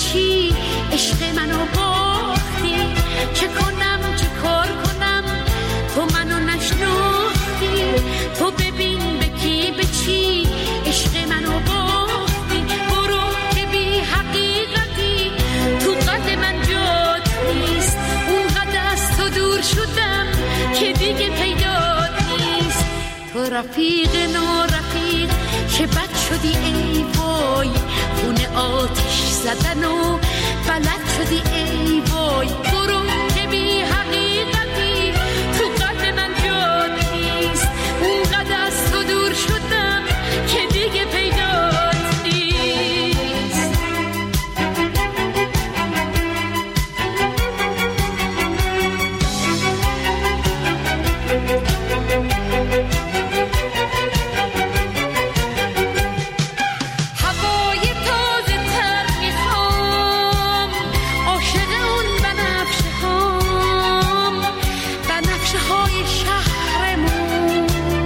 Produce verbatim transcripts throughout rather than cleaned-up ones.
چی عشق منو باختی، چه کنم چه کار کنم تو منو نشناختی، تو ببین به کی به چی عشق منو باختی، برو که بی حقیقتی تو قلب من جات نیست، اونقدر از تو دور شدم که دیگه پیدات نیست، تو رفیق نارفیق چه بد شدی ای وای، خونه آتش زدن و بلد شدی ای وای، برو که بی حقیقتی تو قلب من جات نیست، اونقدر از تو دور شدم که دیگه پیدات نیست. هوای تازه تر میخوام، عاشق اون بنفشه هام، بنفشه های شهرمون،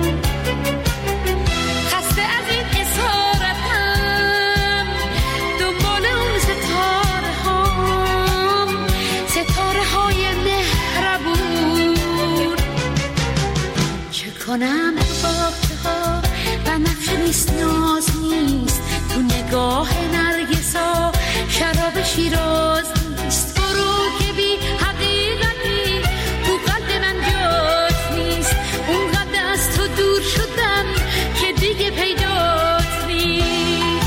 خسته از این اسارتم، دنبال اون ستاره هام، ستاره های مهربون، چه کنم باغچه ها بنفشه نیست ناز نیست، تو نگاه نرگسا شراب شیراز نیست، برو که بی حقیقتی تو قلب من جات نیست، اونقدر از تو دور شدم که دیگه پیدات نیست.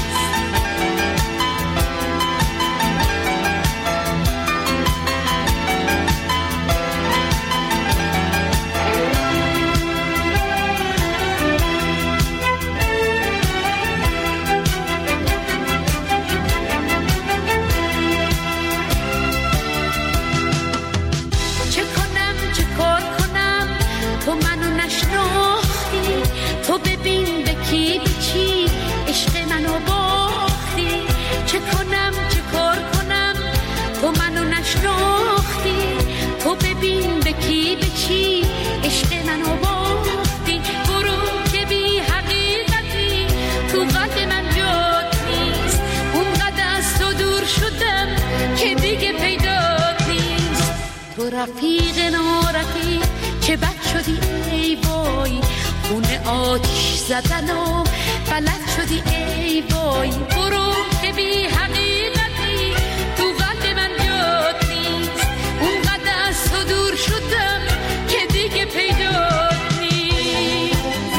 چه کنم چه کار کنم تو منو نشناختی، تو ببین به کی به چی عشق منو باختی، چه کنم چه کار کنم تو منو نشناختی، تو ببین به کی به چی عشق منو باختی، برو که بی حقیقتی تو قلب من جات نیست، اونقدر از تو دور شدم که دیگه پیدات نیست، تو رفیق نارفیق چه بد شدی ای وای، خونه آتش زدن و بلد شدی ای وای، برو که بی حقیقتی تو قلب من جات نیست، اونقدر از تو دور شدم که دیگه پیدات نیست.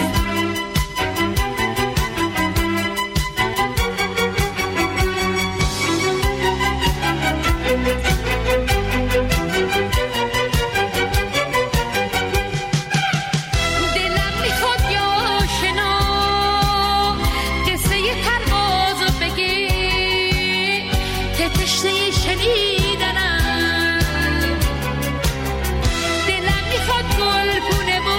دلم میخواد یا آشنا قصه پروازو بگی که تشنه شنیدنم، دلم میخواد گلگونه و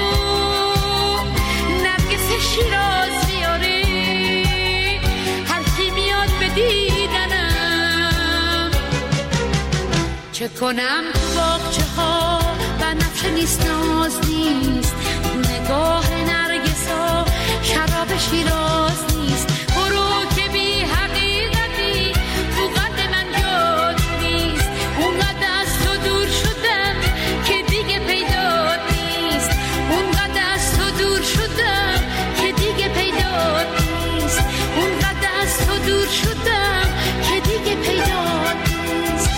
نرگس شیراز بیاری، هر کی میاد به دیدنم، چه کنم تو باغچه ها بنفشه نیست ناز نیست، تو نگاه نرگسا شراب شیراز نیست، برو که بی حقیقتی تو قلب من جات نیست، اونقدر از تو دور شدم که دیگه پیدات نیست، اونقدر از تو دور شدم که دیگه پیدات نیست، اونقدر از تو دور شدم که دیگه پیدات نیست.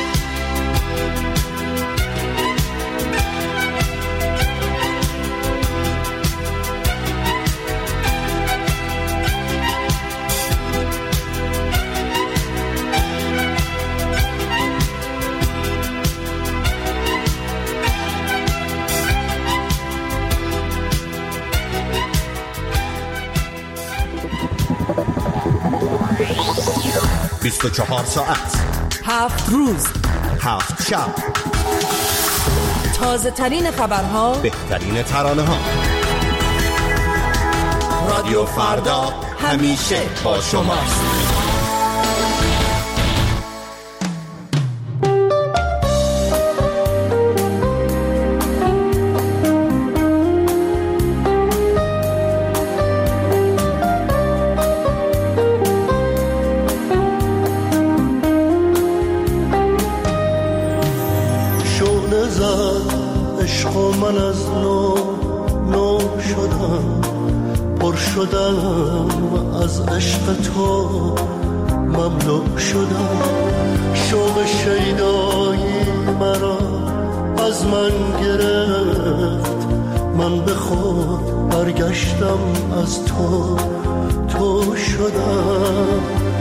بیست و چهار ساعت، هفت روز، هفت شب، تازه ترین خبرها، بهترین ترانه ها. رادیو فردا همیشه با شماست. پر شدم از عشق تو، مملو شدم. شوق شیدایی مرا از من گرفت، من به خود برگشتم از تو، تو شدم.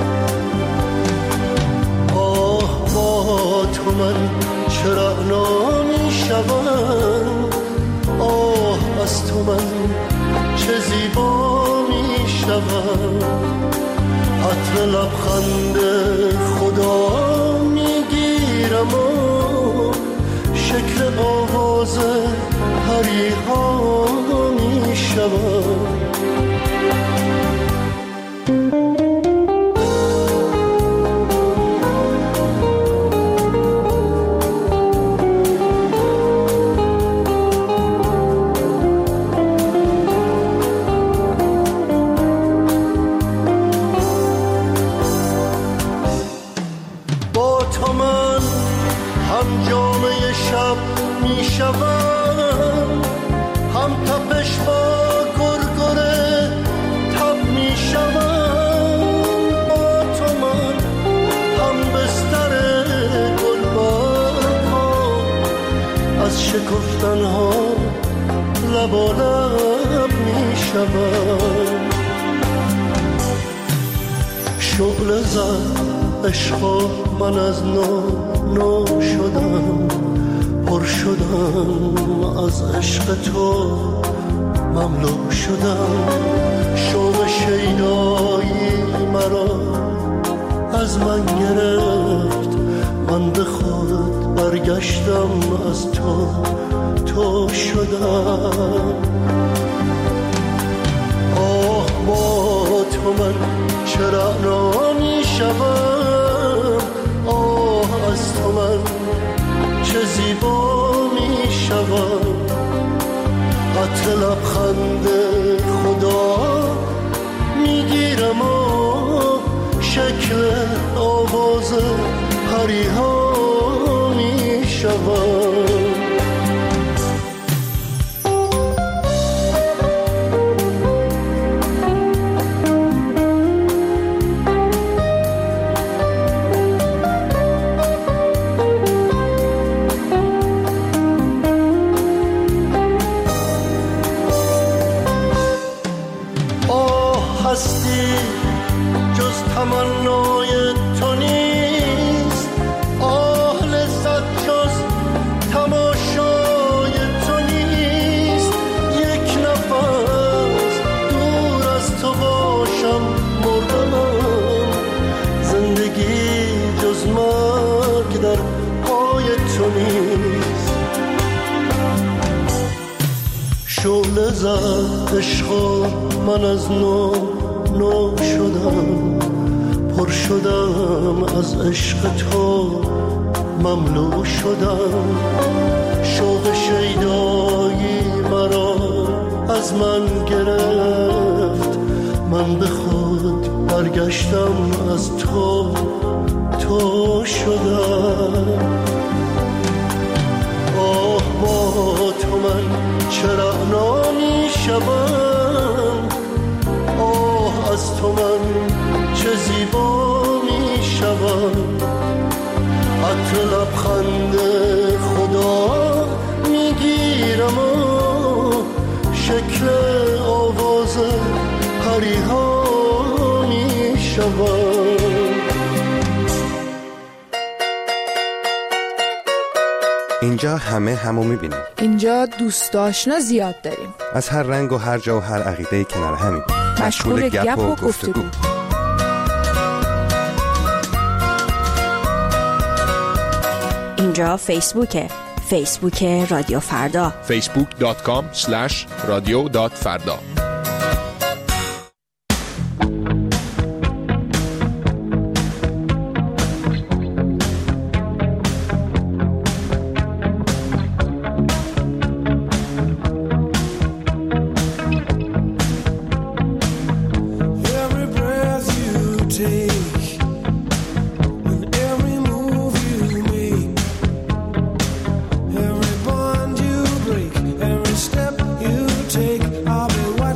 آه با تو من چرا نمی شوم، آه از تو من چه زیبا می شوم. عطر لبخند خدا می گیرم و شکل آواز پریها می شوم. هم تپش با گرگره تب می شوم. با تو من هم بستر گلبرگ ها، از شکفتن ها لب و لب می شوم. شغل زد عشق من از نو نو شدم، پر شدم از عشق تو، مملو شدم. شوق شیدایی مرا از من گرفت، من به خود برگشتم از تو، تو شدم. آه با تو من چرا نمی شوم، آه از تو من چه زیبا می شوم. عطر لبخند خدا می گیرم و شکل آواز پریها می شوم. تمنای تو نیست، آه لذت جز تماشای تو نیست. یک نفس دور از تو باشم مردم، زندگی جز مرگ در پای تو نیست. شعله زد عشق من از نو نو شدم، پر شدم از عشق تو، مملو شدم. شوق شیدایی مرا از من گرفت، من به خود برگشتم از تو، تو شدم. آه با تو من چرا نمی شوم، آه از تو من چه زیبا می شوم. عطر لبخند خدا می گیرم و شکل آواز پریها می شوم. اینجا همه همو میبینیم. اینجا دوست آشنا زیاد داریم، از هر رنگ و هر جا و هر عقیده کنار همیم، مشغول گپ و گفتگو. اینجا فیسبوکه، فیسبوک رادیو فردا، فیسبوک دات کام اسلش رادیو دات فردا. Every bond you break, every step you take, I'll be waiting.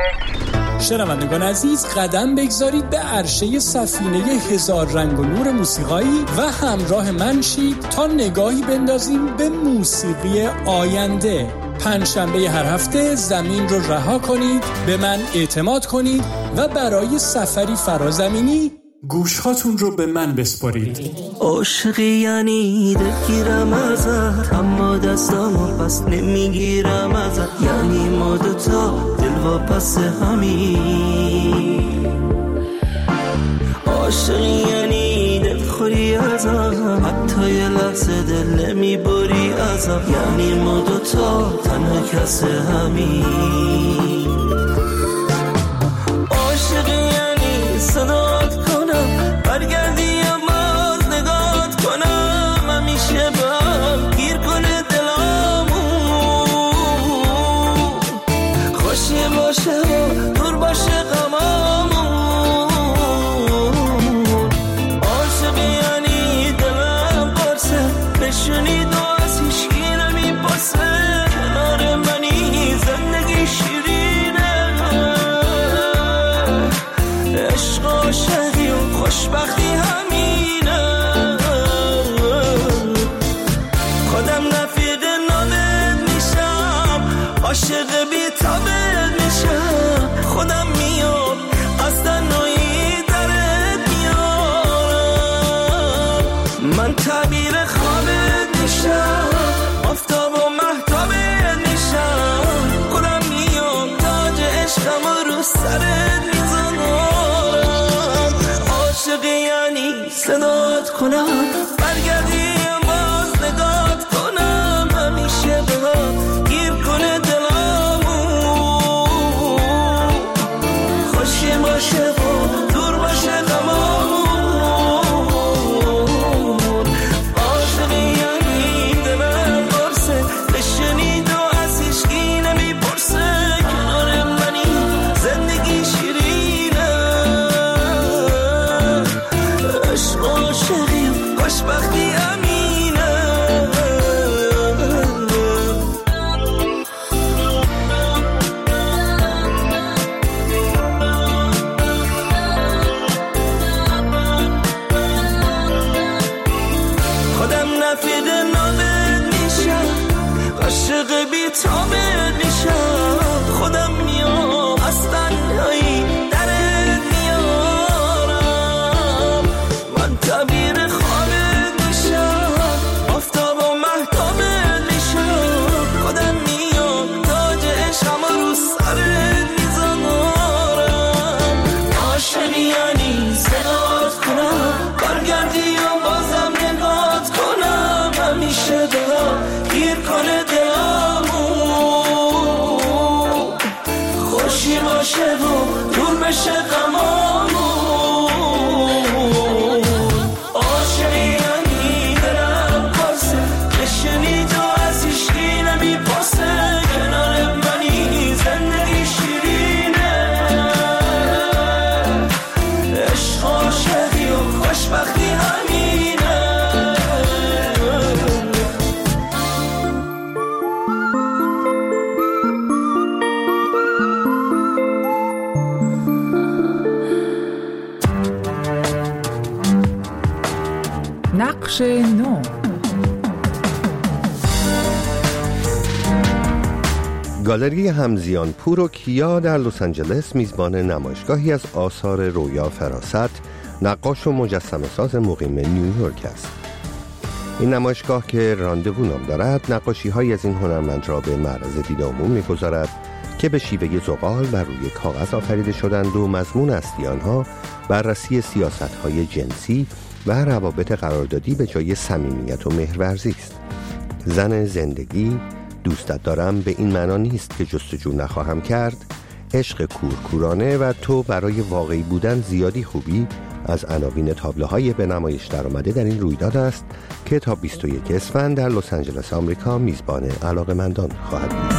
شنوندگان عزیز، قدم بگذارید به عرشه سفینه هزار رنگ و نور موسیقایی و همراه من شید تا نگاهی بندازیم به موسیقی آینده. پنجشنبه هر هفته زمین رو رها کنید، به من اعتماد کنید و برای سفری فرازمینی گوشهاتون رو به من بسپارید. عاشقی یعنی دلگیرم ازت، اما دستامو پس نمیگیرم ازت، یعنی ما دوتا دل واپس همین. عاشقی یعنی دلخوری ازم، حتی یه لحظه دل نمیبری ازم، یعنی ما دوتا تنها کس همین. عاشقی یعنی صدات کنم برگردی یا باز نگات کنم، همیشه با گیر کنه دلامو، خوشی باشه و دور باشه غمامون. عاشقی یعنی دلم قرصه بشونی دو از هیچکی نمیپرسه، کنار منی زندگی شیرینه، عشق عاشقی و خوشبختی همینه. خودم رفیق نامت میشم، عاشق بی تابت میشم، خودم میام از تنهایی درت میارم. من تعبیر خوابت میشم، آفتاب و مهتابت میشم، خودم میام تاج عشقم رو سرت میذارم. عاشقی یعنی صدات کنم برگردی باز نگات کنم، همیشه بهم گیر کنه دلامو، خوشی باشه و دور باشه غمامون. عاشقی یعنی دلم قرصه بشنید و از هیچکی نمیپرسه، کنار منی زندگی شیرینه، عشق عاشقی و خوشبختی همینه. خودم رفیق نامت میشم، عاشق بی تابت میشم، خودم میام از تنهایی درت میارم. من تعبیر خوابت میشم، آفتاب و مهتابت میشم، خودم میام تاج عشقم رو سرت میذارم. عاشقی یعنی صدات کنم برگردی و بازم نگات کنم، همیشه دلم گیر کنه دلامو، خوشی باشه و دور بشه غمامون. عاشقی یعنی دلم قرصه بشنید و از هیچکی نمیپرسه، کنار منی زندگی شیرینه، عشق عاشقی و خوشبختی همینه. نقش نو. گالری همزیان پور و کیا در لس آنجلس میزبان نمایشگاهی از آثار رویا فراست، نقاش و مجسمه ساز مقیم نیویورک است. این نمایشگاه که راندوو نام دارد، نقاشی‌هایی از این هنرمند را به معرض دید عموم می‌گذارد که به شیوه زغال بر روی کاغذ آفریده شدند و مضمون اصلی آنها بررسی سیاست‌های جنسی و روابط قراردادی به جای صمیمیت و مهرورزی است. زن زندگی، دوستت دارم به این معنا نیست که جستجو نخواهم کرد، عشق کورکورانه و تو برای واقعی بودن زیادی خوبی از عناوین تابلوهای به نمایش درآمده در این رویداد است که تا بیست و یک اسفند در لس آنجلس آمریکا میزبان علاقه‌مندان خواهد بود.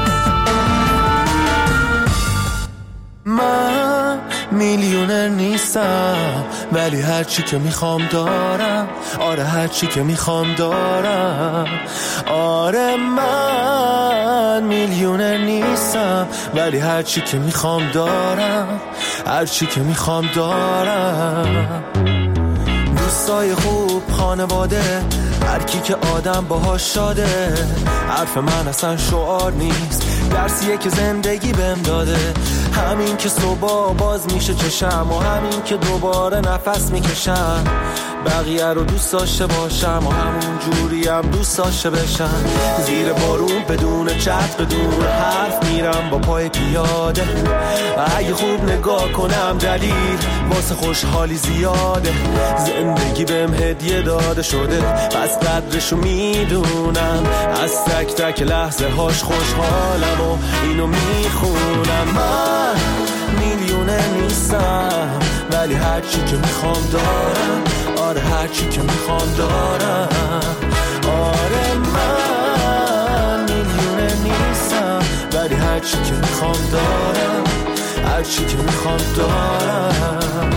من میلیونر نیستم ولی هر چی که میخوام دارم، آره هر چی که میخوام دارم. آره من میلیونر نیستم نیستم ولی هر چی که میخوام دارم، هر چی که میخوام دارم. دوستای خوب، خانواده، هر کی که آدم باهاش شاده. حرف من اصلا شعار نیست، درسیه که زندگی بهم داده. همین که صبح باز میشه چشم و همین که دوباره نفس میکشم. بقیه رو دوست داشته باشم و همون جوری هم دوست داشته بشم. زیر بارون بدون چت بدون حرف میرم با پای پیاده. اگه خوب نگاه کنم دلیل واسه خوشحالی زیاده. زندگی بهم هدیه داده شده پس قدرشو میدونم. از تک تک لحظه هاش خوشحالم و اینو میخونم. من میلیونه نیستم ولی هر چی که میخوام دارم. آره هر چی که میخوام دارم. آره من میلیونه نیستم ولی هر چی که میخوام دارم. هر چی که میخوام دارم.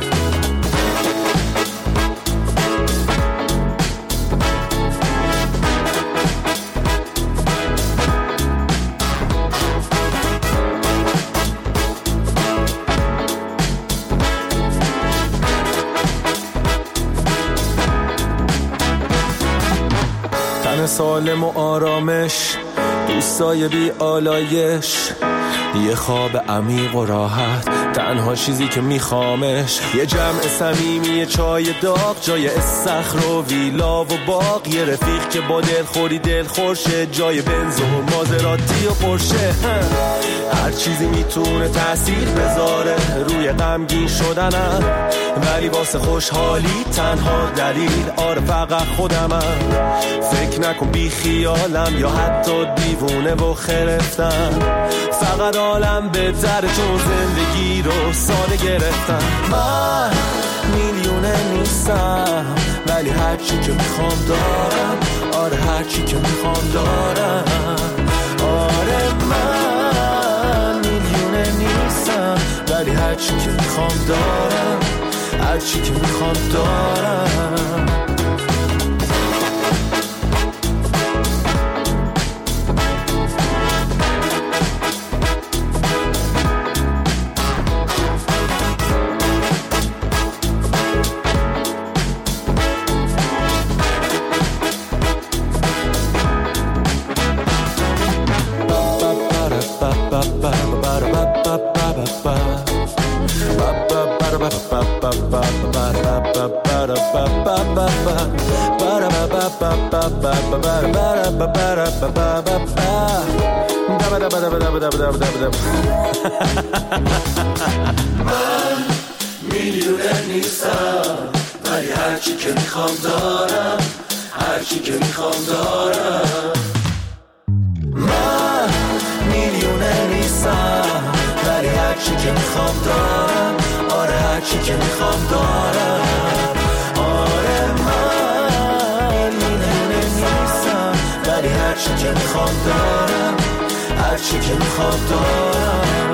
سالم و آرامش، دوستای بی آلایش، یه خواب عمیق و راحت، تنها چیزی که میخوامش یه جمع صمیمی، یه چای داغ جای استخر و ویلا و باغ. یه رفیق که با دلخوری دلخورشه جای بنز و مازراتی و پرشه. هر چیزی میتونه تأثیر بذاره روی غمگین شدنم، ولی واسه خوشحالی تنها دلیل آره فقط خودمم. فکر نکن بی خیالم یا حتی دیوونه و خرفتم. فقط عالم بهتره چون زندگی رو ساده گرفتم. من میلیونه نیستم ولی هر چی که میخوام دارم. آره هر چی که میخوام دارم. آره من میلیونه نیستم ولی هر چی که میخوام دارم. هر چی که میخوام دارم. من میلیونه نیستم ولی هر چی که میخوام دارم. هر چی که میخوام دارم. من میلیونه نیستم ولی هر چی که میخوام دارم. آره هر چی که میخوام دارم. آره من میلیونه نیستم ولی هر چی که میخوام دارم. هر چی که میخوام دارم.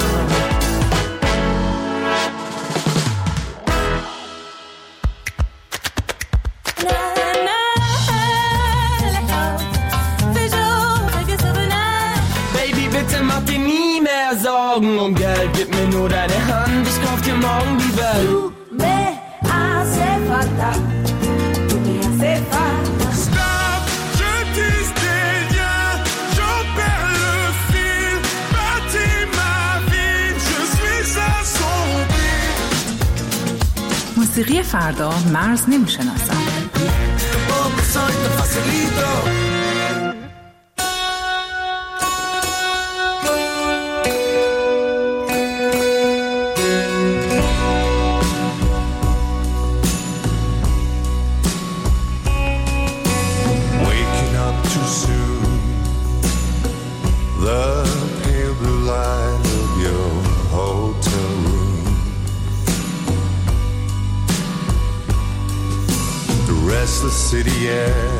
Sorgen um Geld, gib mir nur deine Hand, ich kauf dir morgen die Welt. Tu me hace falta, tu me hace falta. Stop, je disais rien, j'en perds le fil. Bâtis ma vie, je suis assombri. موسیقی فردا مرز نمیشناسم. The city air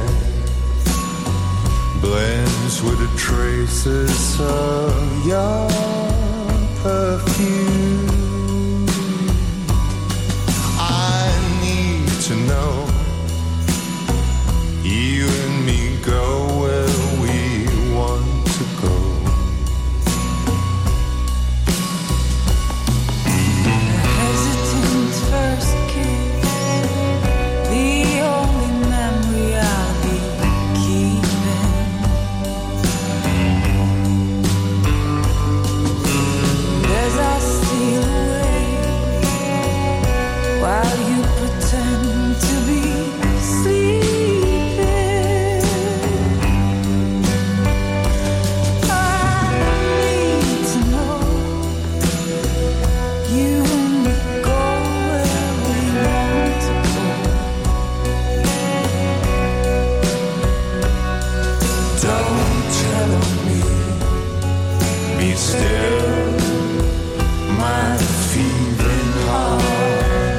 blends with the traces of your perfume. I need to know you and me go where we want to go. Be still, my feeling heart.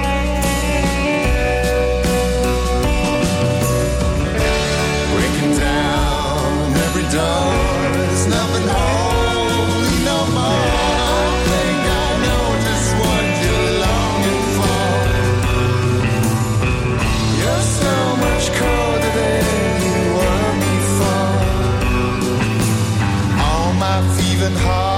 Breaking down every door, there's nothing holding no more. I think I know just what you're longing for. You're so much colder than you were before. All my feeling heart.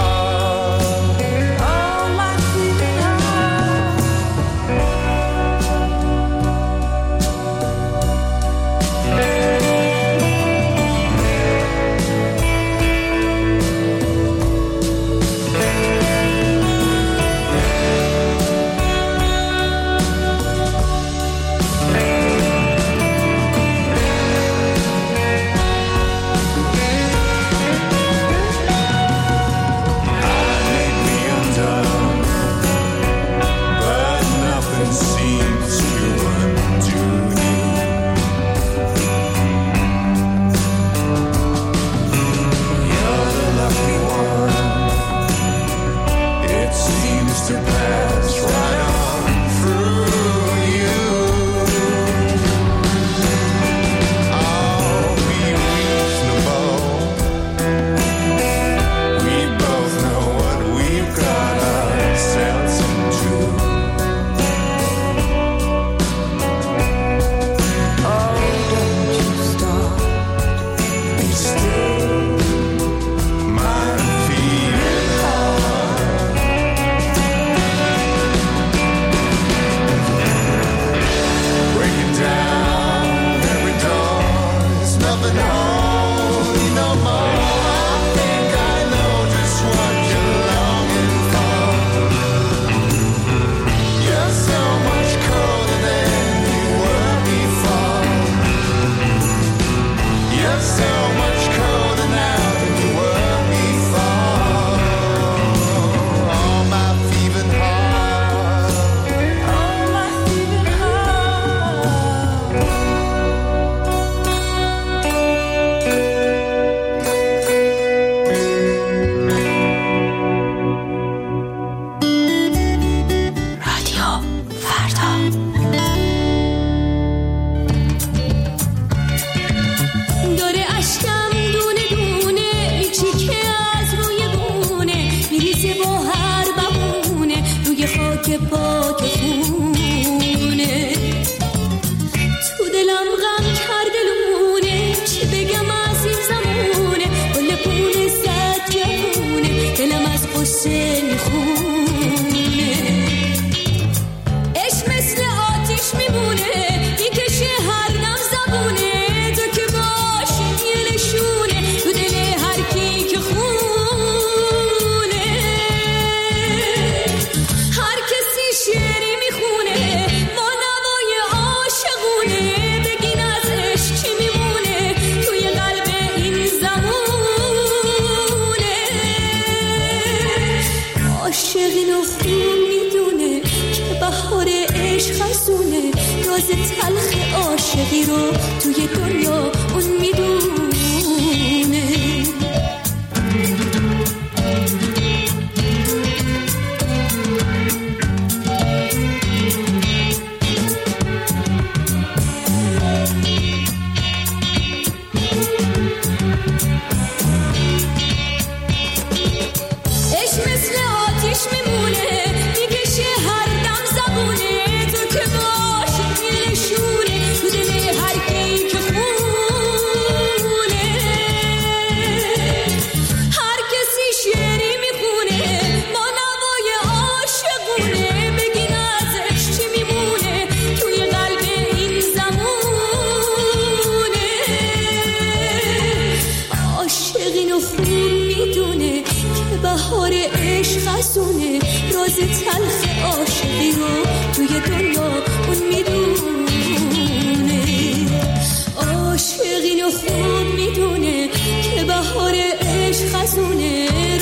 عاشقین خوب میدونه که بهار عشق خزونه